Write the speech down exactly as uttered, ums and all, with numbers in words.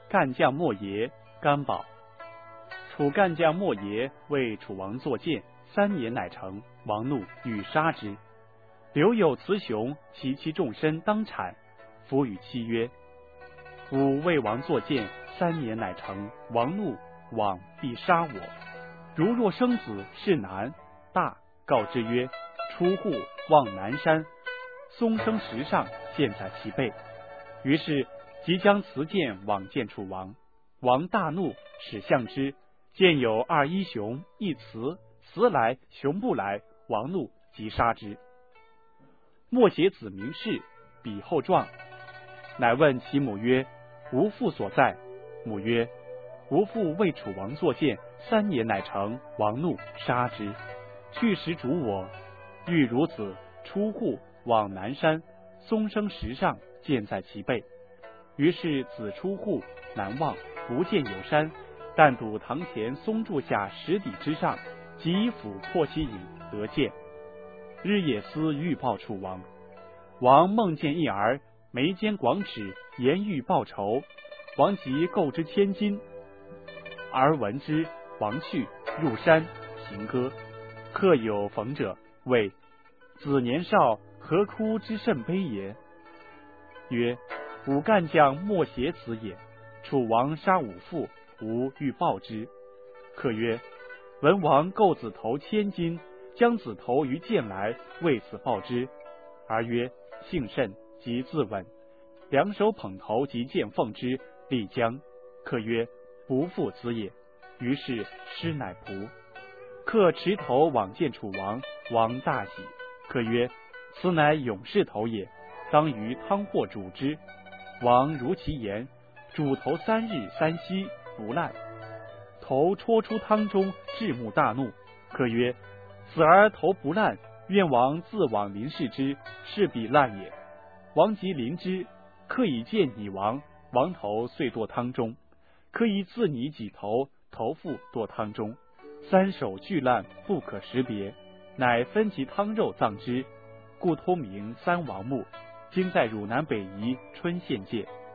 干将莫邪，干宝。楚干将莫邪为楚王作谏，三年乃成。王怒，欲杀之。刘有雌雄，其妻众身当产。夫与妻曰：吾为王作谏，三年乃成。王怒，往必杀我。如若生子，是难。大告之曰：出户望南山，松生石上，箭在其背。于是即将辞剑往见楚王。王大怒，使相之。见有二一雄，一雌，雌来，雄不来。王怒，即杀之。莫邪子名士，比后状，乃问其母曰：吾父所在？母曰：吾父为楚王作谏，三年乃成。王怒，杀之。去时主我，欲孺子出户往南山，松生石上，箭在其背。于是子出户，南望，不见有山，但睹堂前松柱下石底之上，即以斧破其影，得箭。日夜思欲报楚王。王梦见一儿，眉间广齿，言欲报仇。王即购之千金。儿闻之，王去，入山行歌。客有逢者，谓：子年少，何哭之甚悲也？曰：吾干将莫邪子也。楚王杀吾父，吾欲报之。客曰：文王购子头千金，将子头于剑来，为此报之。儿曰：幸甚，即自刎。两手捧头及剑奉之，立将。客曰：不负子也。于是师乃仆。客持头往见楚王，王大喜。客曰：此乃勇士头也，当于汤或煮之。王如其言，煮头三日三夕，不烂。头戳出汤中，至目大怒。客曰：此儿头不烂，愿王自往临视之，势必烂也。王即临之，客以剑拟王，王头遂堕汤中。客以自拟己头，头腹堕汤中。三手俱烂，不可识别，乃分其汤肉葬之，故通名三王墓。今在汝南北夷春献界。